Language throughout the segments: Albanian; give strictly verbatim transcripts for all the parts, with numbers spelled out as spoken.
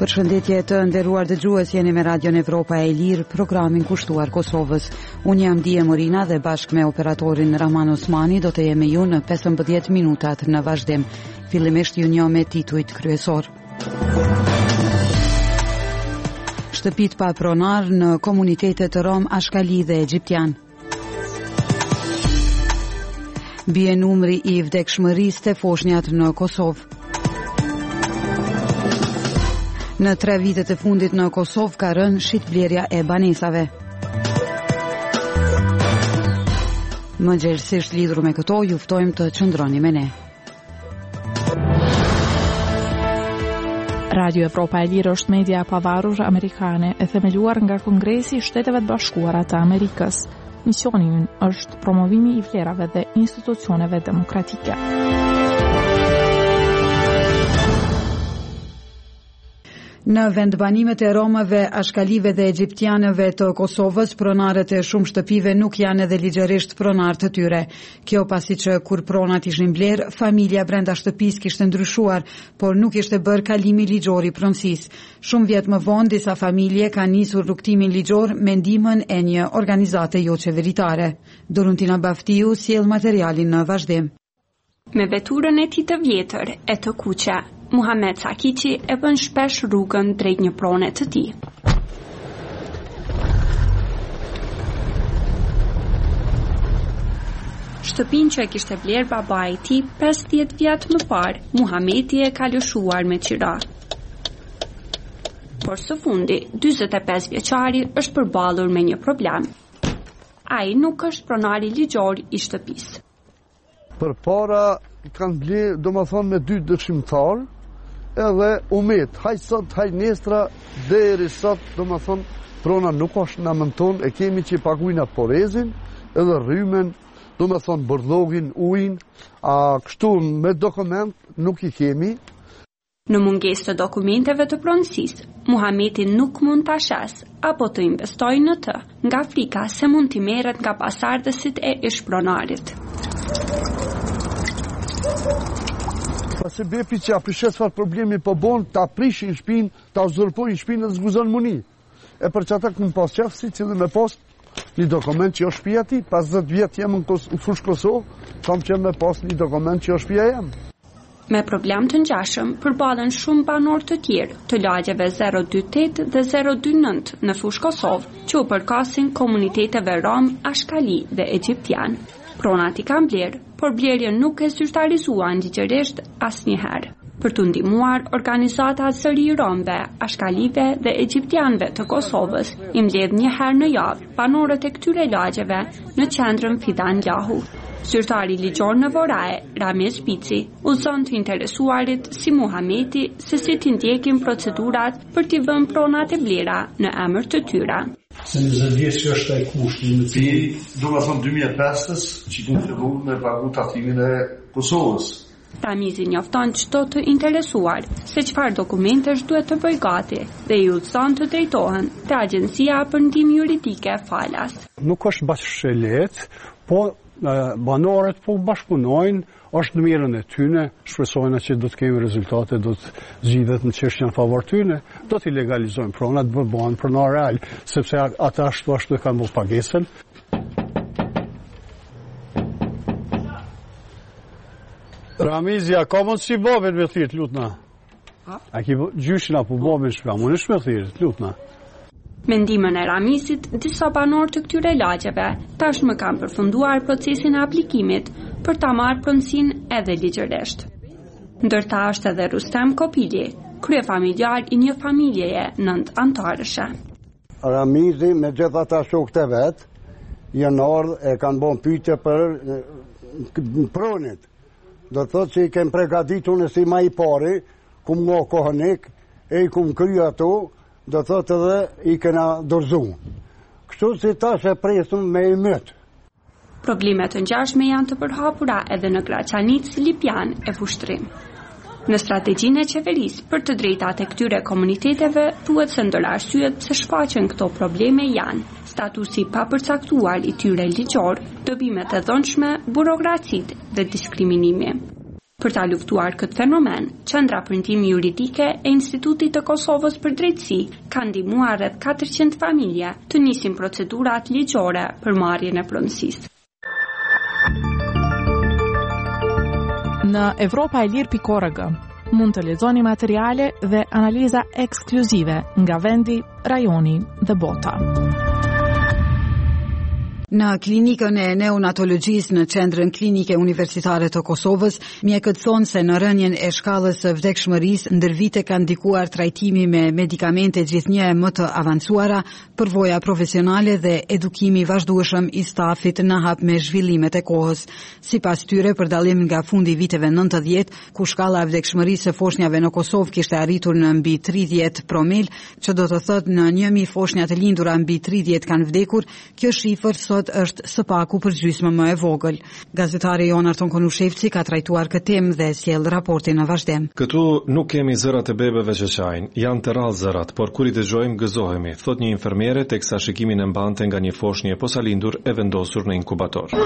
Përshëndetje të nderuar dëgjues, jeni me Radion Evropa e Lirë, programin kushtuar Kosovës. Unë jam Dije Morina dhe bashkë me operatorin Rahman Osmani do të jemi ju në pesëmbëdhjetë minutat në vazhdim. Fillimisht ju njoh me titujt kryesor. Shtëpit pa pronar në komunitetet rom, ashkali dhe egjiptian. Bie numri i vdekshmërisë të foshnjat në Kosovë. Në tre vitet e fundit në Kosovë ka rënë shitblerja e banesave. Më gjerësisht lidhur me këto, ju ftojmë të qëndroni me ne. Radio Evropa e Lirë është media e pavarur amerikane e themeluar nga Kongresi i Shteteve të Bashkuara të Amerikës. Misioni i ynë është promovimi i vlerave dhe institucioneve demokratike. Në vendbanimet e romave, ashkalive dhe egjiptianëve të Kosovës, pronarët e shumë shtëpive nuk janë edhe ligjërisht pronar të tyre. Kjo pasi që kur pronat ishin blerë, familja brenda shtëpisë kishte ndryshuar, por nuk ishte bërë kalimi ligjor i pronësisë. Shumë vjet më vonë, disa familje kanë nisur rrugtimin ligjor me ndihmën e një organizate jo qeveritare. Doruntina Baftiu sjell materialin në vazhdim. Me veturën e tij të vjetër e të kuqe, Muhamet Sakiqi e bën shpesh rrugën drejt një prone të tij. Shtëpinë që e kishte bler babai i tij pesëdhjetë vjet më parë, Muhameti e ka lëshuar me qira. Por së fundi, dyzet e pesë vjeçari është përballur me një problem. Ai nuk është pronari ligjor i shtëpisë. Për para kanë ble, do më thonë, me dy dëshimtar, edhe umet, haj sot, haj nestra, deri sot, do më thonë, prona nuk është në mënton, e kemi që paguina porezin, edhe rrymen, do më thonë, bërlogin, ujin, a kështu me dokument nuk i kemi. Në mungesë të dokumenteve të pronësisë, Muhameti nuk mund të ashes apo të investojë në të, nga frika se mund t'i merret nga pasardhësit e ish-pronarit. Pasi bepi që aprishet çfarë problemi po bon, ta prishin shpinë, ta uzurpojnë shpinë dhe zguzon muni. E për që ata këmë pas qefësi, cilë me pas një dokument që është shpia ti, pesëdhjetë vjet jem në fush Kosovë, kam që me pas një dokument që është shpia jem. Me problem të ngjashëm përballen shumë banor të tjerë të lagjeve zero dy tetë dhe zero dy nëntë në fush Kosovë, që u përkasin komuniteteve rom, ashkali dhe egjiptian. Pronat i kanë blerë, por blerjen nuk e zyrtarizuan ligjërisht asnjëherë. Për të ndihmuar, organizata Zëri i Romëve, ashkalive dhe egjiptianëve të Kosovës i mbledh një herë në javë banorët e këtyre lagjeve në qendrën Fidan Lahu. Zyrtari ligjor në Voraje, Ramiz Bici, udhëzon të interesuarit si Muhameti se si t'i ndjekin procedurat për t'i vënë pronat e blera në emër të tyre. Se njëzet vjetë që është e kushti në ti, do më thonë dy mijë e pesë që këmë fillu me pagu tatimin e Kosovës. Ramizi njofton çdo të interesuar se çfarë dokumentesh duhet të bëj gati dhe i udhëzon të drejtohen te Agjencia për Ndihmë Juridike Falas. Nuk është bashkë lehtë, po banorët po bashkëpunojnë, është në mirën e tyne, shpresojnë që do të kemi rezultate, do të zgjidhet në çështjen favor tyne, do të legalizojnë pronat, do të bëhen pronar real, sepse ata ashtu ashtu e kanë bërë pagesën. Ramizja, ka mund si babin me thirë, lutna? A ki gjyshin apo babin shpja, mund është me thirë, lutna? Me ndihmën e Ramizit, disa banor të këtyre lagjeve tashmë kanë përfunduar procesin e aplikimit për ta marrë pronësinë edhe ligjërisht. Ndërta është edhe Rustem Kopili, kryefamiljar i një familjeje nënt antarëshe. Ramizi me gjitha ata shokët e vet, janë ardhur e kanë bën pyetje për pronit. Do thotë që i kem përgatitur në si më i pari, ku më kohonik, e i kum kry ato, do thotë edhe i kena dorëzu. Kështu si tash e presëm me i mëtë. Problemet të ngjashme janë të përhapura edhe në Graçanic, Lipjan e Pushtrim. Në strategjinë e qeverisë për të drejtat e këtyre komuniteteve, thuhet se ndër arsyet pse shfaqen këto probleme janë statusi pa përcaktuar i tyre ligjor, dobimet e dhunshme, burokracitë dhe diskriminimi. Për ta luftuar këtë fenomen, Qendra Premtimi Juridike e Institutit të Kosovës për Drejtësi ka ndihmuar rreth katërqind familje të nisin procedurat ligjore për marrjen e pronësisë. Në Evropa e Lirë pikë org mund të lexoni materiale dhe analiza ekskluzive nga vendi, rajoni dhe bota. Në klinikën e neonatologjisë në Qendrën Klinike Universitare të Kosovës, mjekët thonë se në rënien e shkallës së vdekshmërisë ndër vite ka ndikuar trajtimi me medikamente gjithnjë më të avancuara, përvoja profesionale dhe edukimi i vazhdueshëm i stafit në hap me zhvillimet e kohës. Sipas tyre, për dallim nga fundi i viteve nëntëdhjetë, ku shkalla e vdekshmërisë së foshnjave në Kosovë kishte arritur në mbi tridhjetë promil, që do të thotë në një mijë foshnja të lindura mbi tridhjetë kanë vdekur, kjo shifër sot është së paku për gjysmë më e vogël. Gazetari Jon Arton Konushevci ka trajtuar këtë temë dhe sjell raportin në vazhdim. Këtu nuk kemi zërat e bebeve që qajnë, janë të rrallë zërat, por kur i dëgjojmë gëzohemi, thot një infermiere teksa shikimin e mbante nga një foshnjë e posalindur e vendosur në inkubator.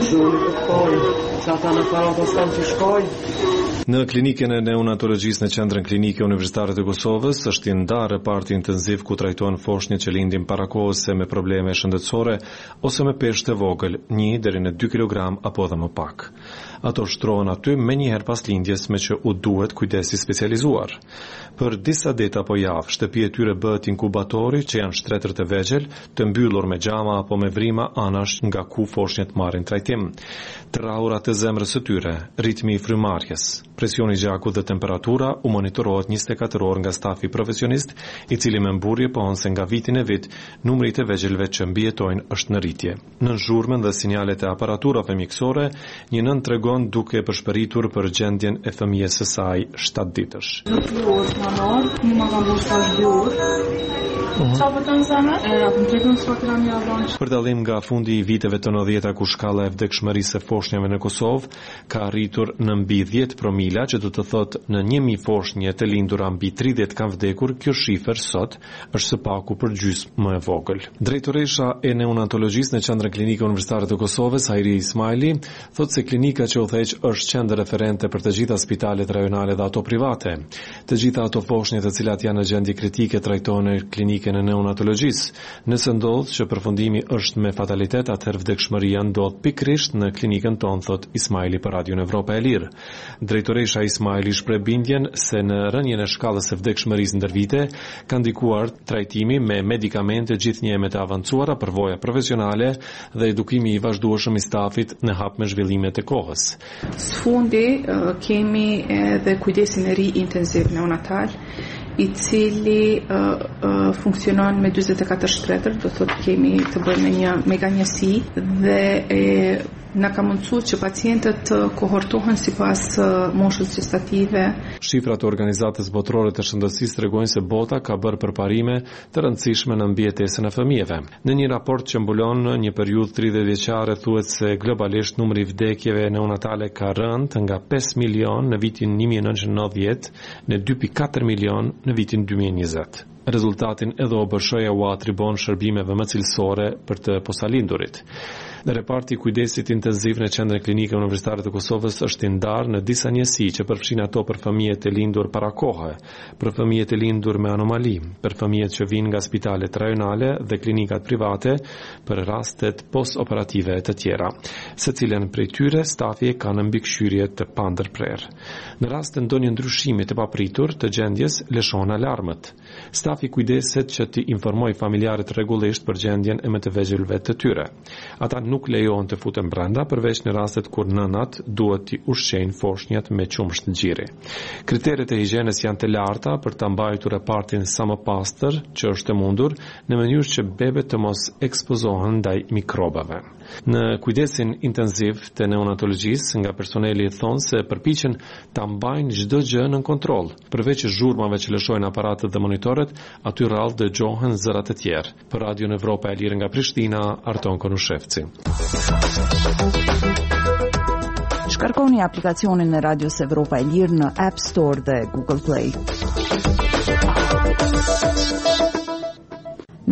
Në klinikën e neonatologjisë në Qendrën Klinike Universitare të Kosovës është i ndarë reparti intenziv ku trajtohen foshnjët që lindin para kohës se me probleme shëndetësore ose me peshë të vogël, një deri në dy kilogram apo edhe më pak. Ato shtrohen aty me njëherë pas lindjes me që u duhet kujdesi specializuar. Për disa ditë apo javë, shtëpi e tyre bëhet inkubatori që janë shtretër të vegjël, të mbyllur me xhama apo me vrima anash nga ku foshnjët marrin trajtim. Traurat e zemrës së tyre, ritmi i frymarrjes, presioni i gjakut dhe temperatura u monitorohet njëzet e katër orë nga stafi profesionist, i cili me mburje pohon se nga viti në vit numri i të vegjëlve që mbijetojnë është në rritje. Në zhurmën dhe sinjalet e aparaturave mjekësore, një nën tregon duke përshpëritur për gjendjen e fëmijës së saj shtatë ditësh. Për dallim nga fundi i viteve të nëntëdhjetë ku shkalla e vdekshmërisë së foshnjave në Kosovë ka arritur në mbi dhjetë promila, që do të thotë në një mijë foshnje të lindura mbi tridhjetë kanë vdekur, kjo shifër sot është së paku për gjysmë më e vogël. Drejtoresha e neonatologjisë në Qendrën Klinike Universitare të Kosovës, Hajri Ismaili, thotë se klinika që udhëheq është qendër referente për të gjitha spitalet rajonale dhe ato private. Të gjitha ato foshnje të cilat janë në gjendje kritike trajtohen në klinikën e neonatologjisë. Nëse ndodh që përfundimi është me fatalitet, atëherë vdekshmëria ndodh pikërisht në klinikën tonë, thot Ismaili për Radion Evropa e Lirë. Drejtoresha Ismaili shpreh bindjen se në rënien e shkallës së vdekshmërisë ndër vite ka ndikuar trajtimi me medikamente gjithnjë më të avancuara, përvoja profesionale dhe edukimi i vazhdueshëm i stafit në hap me zhvillimet e kohës. Sfundi uh, kemi edhe kujdesin e ri intensiv neonatal, i cili uh, uh, funksionon me dyzet e katër shtretër, do thotë kemi të bëjmë me një mega njësi dhe e, na ka mundësuar që pacientët të kohortohen sipas uh, moshës gestative. Shifrat e Organizatës Botërore të Shëndetësisë tregojnë se bota ka bërë përparime të rëndësishme në mbijetesën e fëmijëve. Në një raport që mbulon një periudhë tridhjetë vjeçare thuhet se globalisht numri i vdekjeve neonatale ka rënë nga pesë milion në vitin një mijë nëntëqind e nëntëdhjetë në dy pikë katër milion në vitin dy mijë e njëzet. Rezultatin edhe O B S H-ja u atribon shërbimeve më cilësore për të posalindurit. Reparti i kujdesit intenziv në Qendrën Klinike Universitare të Kosovës është i ndarë në disa njësi që përfshin ato për fëmijët e lindur para kohe, për fëmijët e lindur me anomali, për fëmijët që vinë nga spitalet rajonale dhe klinikat private, për rastet post-operative të tjera. Secilën prej tyre stafi ka në mbikëqyrje të pandërprer. Në rast të ndonjë ndryshimi të papritur të gjendjes, lëshon alarmët. Stafi kujdeset që të informoj familjarët rregullisht për gjendjen e më të vegjëlve të tyre. Ata nuk lejohen të futen brenda, përveç në rastet kur nënat duhet t'i ushqejnë foshnjat me qumësht gjiri. Kriteret e higjienës janë të larta për ta mbajtur repartin sa më pastër që është e mundur, në mënyrë që bebet të mos ekspozohen ndaj mikrobave. Në kujdesin intenziv të neonatologjisë, nga personeli thonë se përpiqen ta mbajnë çdo gjë në kontroll, përveç zhurmave që lëshojnë aparatet dhe monitoret, aty rrallë dëgjohen zërat e tjerë. Për Radion Evropa e Lirë nga Prishtina, Arton Konushevci. Shkarkoni aplikacionin e Radios Evropa e Lirë në App Store dhe Google Play.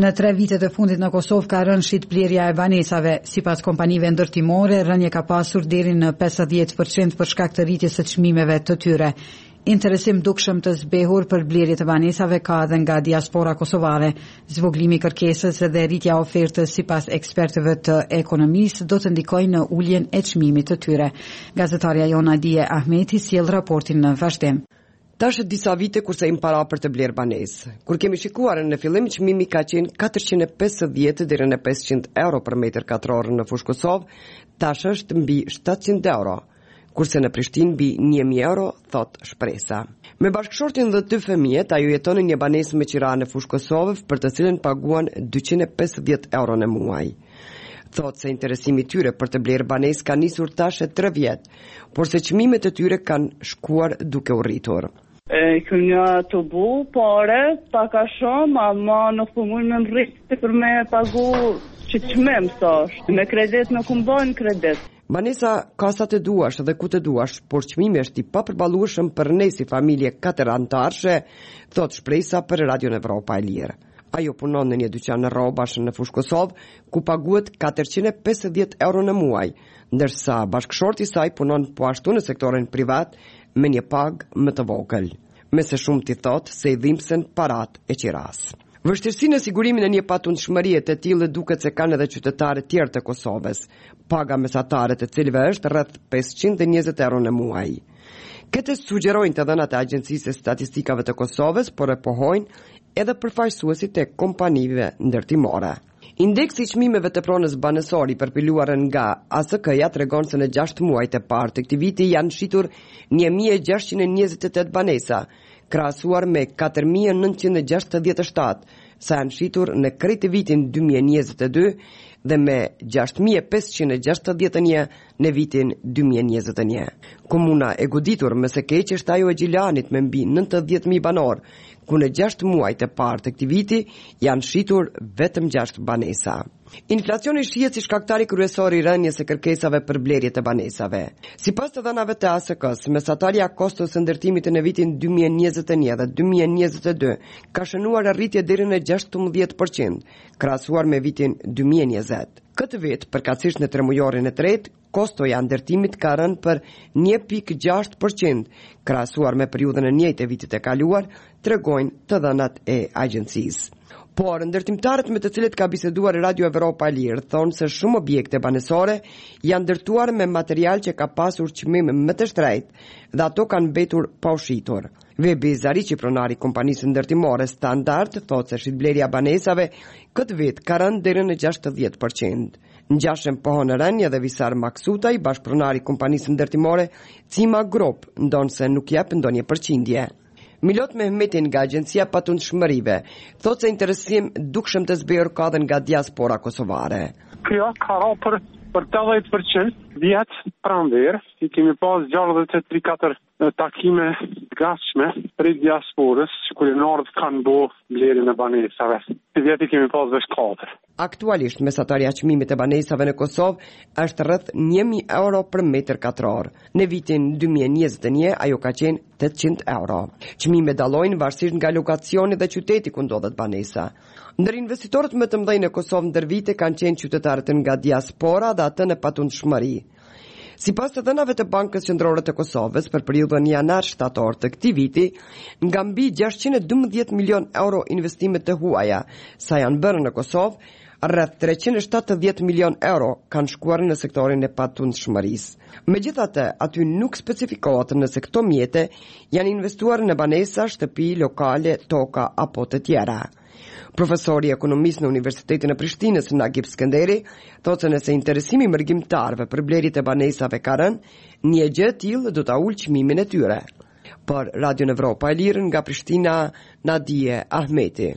Në tre vitet e fundit në Kosovë ka rënë shit blerja e banesave. Sipas kompanive ndërtimore, rënje ka pasur deri në pesëdhjetë përqind për shkak të rritjes së çmimeve të tyre. Interesim dukshëm të zbehur për blerje të banesave ka edhe nga diaspora kosovare. Zvoglimi i kërkesës dhe rritja e ofertës sipas ekspertëve të ekonomisë do të ndikojnë në uljen e çmimit të tyre. Gazetarja Jona Dije Ahmeti sjell raportin në vazhdim. Tash disa vite kurse im para për të bler banesë. Kur kemi shikuar në fillim çmimi ka qenë katërqind e pesëdhjetë deri në pesëqind euro për metër katror në fushë Kosovë, tash është mbi shtatëqind euro, kurse në Prishtinë mbi një mijë euro, thot shpresa. Me bashkëshortin dhe dy fëmijët, ajo jeton në një banesë me qira në fushë Kosovë, për të cilën paguan dyqind e pesëdhjetë euro në muaj. Thot se interesimi tyre për të blerë banesë ka nisur tash e tre vjet, por se çmimet e tyre kanë shkuar duke u rritur. E kënja të bu, pare, paka shumë, ama nuk për mund me më rritë për me pagu që të qmem, sash. Me kredit nuk më bojnë kredit. Banesa ka sa të duash dhe ku të duash, por çmimi është i papërballueshëm për ne si familje katër anëtarshe, thot shpresa për Radio Evropa e Lirë. Ajo punon në një dyqan rrobash në fushë Kosovë, ku paguhet katërqind e pesëdhjetë euro në muaj, ndërsa bashkëshorti i saj punon po ashtu në sektorin privat me një pagë më të vogël. Me së shumë ti thot se i dhimbsen parat e qiras. Vështirësinë e sigurimin e një patundshmërie të tillë duket se kanë edhe qytetarët tjerë të Kosovës. Paga mesatare të cilëve është rreth pesëqind e njëzet euro në muaj. Këtë sugjerojnë të dhënat e Agjencisë së Statistikave të Kosovës, por e pohojnë edhe përfaqësuesit e kompanive ndërtimore. Indeksi i çmimeve të pronës banesore i përpiluar nga A S K-ja tregon se në gjashtë muajt e parë të këtij viti janë shitur një mijë e gjashtëqind e njëzet e tetë banesa, krahasuar me katër mijë e nëntëqind e gjashtëdhjetë e shtatë, sa janë shitur në krejt vitin dy mijë e njëzet e dy dhe me gjashtë mijë e pesëqind e gjashtëdhjetë e një në vitin dy mijë e njëzet e një. Komuna e goditur më së keq është ajo e Gjilanit me mbi nëntëdhjetë mijë banor, ku në gjashtë muajt e parë të këtij viti janë shitur vetëm gjashtë banesa. Inflacioni shihet si shkaktari kryesor i rënjes së kërkesave për blerje të banesave. Sipas të dhënave të A S K-s, mesatarja e kostos së ndërtimit në vitin dy mijë e njëzet e një dhe dy mijë e njëzet e dy ka shënuar rritje deri në gjashtëdhjetë përqind, krahasuar me vitin dy mijë e njëzet. Këtë vit, përkatësisht në tremujorin e tretë, kostoja e ndërtimit ka rënë për një pikë gjashtë përqind, krahasuar me periudhën e njëjtë e vitit e kaluar, tregojnë të dhënat e agjencisë. Por ndërtimtarët me të cilët ka biseduar Radio Evropa e Lirë thonë se shumë objekte banesore janë ndërtuar me material që ka pasur çmim më të shtrenjtë dhe ato kanë mbetur pa ushitur. Vebi Zariqi, pronari i kompanisë ndërtimore Standard, thotë se shitblerja banesave këtë vit ka rënë deri në gjashtëdhjetë përqind. Ngjashëm pohon rënje dhe Visar Maksutaj, bashkëpronari i kompanisë ndërtimore Cima Group, ndonë se nuk jep ndonjë përqindje. Milot Mehmeti nga Agjencia Patundshmërive thotë se interesim dukshëm të zbehur ka dhe nga diaspora kosovare. Kjo ka ra për për tetëdhjetë përqind vjetë pranverë, i kemi pas gjashtëdhjetë e tre katër takime gatshme për diasporës, kur në ardh kanë bo blerjen e banesave. Këtë vjet i kemi pas veç katër. Aktualisht mesatarja e çmimit të banesave në Kosovë është rreth një mijë euro për metër katror. Në vitin dy mijë e njëzet e një ajo ka qenë tetëqind euro. Çmimet dallojnë varësisht nga lokacioni dhe qyteti ku ndodhet banesa. Ndër investitorët më të mëdhenj në Kosovë ndër vite kanë qenë qytetarët nga diaspora dhe atë në patundshmëri. Sipas të dhënave të Bankës Qendrore të Kosovës për periudhën janar-shtator të këtij viti, nga mbi gjashtëqind e dymbëdhjetë milion euro investime të huaja sa janë bërë në Kosovë, rreth treqind e shtatëdhjetë milion euro kanë shkuar në sektorin e patundshmërisë. Megjithatë, aty nuk specifikohet nëse këto mjete janë investuar në banesa, shtëpi, lokale, toka apo të tjera. Profesori i ekonomisë në Universitetin e Prishtinës, Nagip Skënderi, thotë se nëse interesimi mërgjimtarëve për blerjet e banesave ka rënë, një gjë e tillë do ta ulë çmimin e tyre. Për Radio Evropa e Lirë nga Prishtina, Nadije Ahmeti.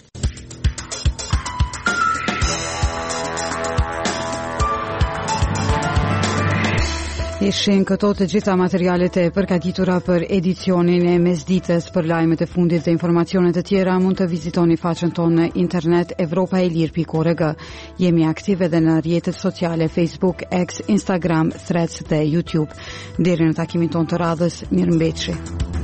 Ishin këto të gjitha materialet e përgatitura për edicionin e mesditës. Për lajmet e fundit dhe informacionet të tjera mund të vizitoni faqen tonë në internet evropa e lirë pikë org. Jemi aktive edhe në rrjetet sociale Facebook, X, Instagram, Threads dhe YouTube. Deri në takimin tonë të radhës, mirëmbëjtje.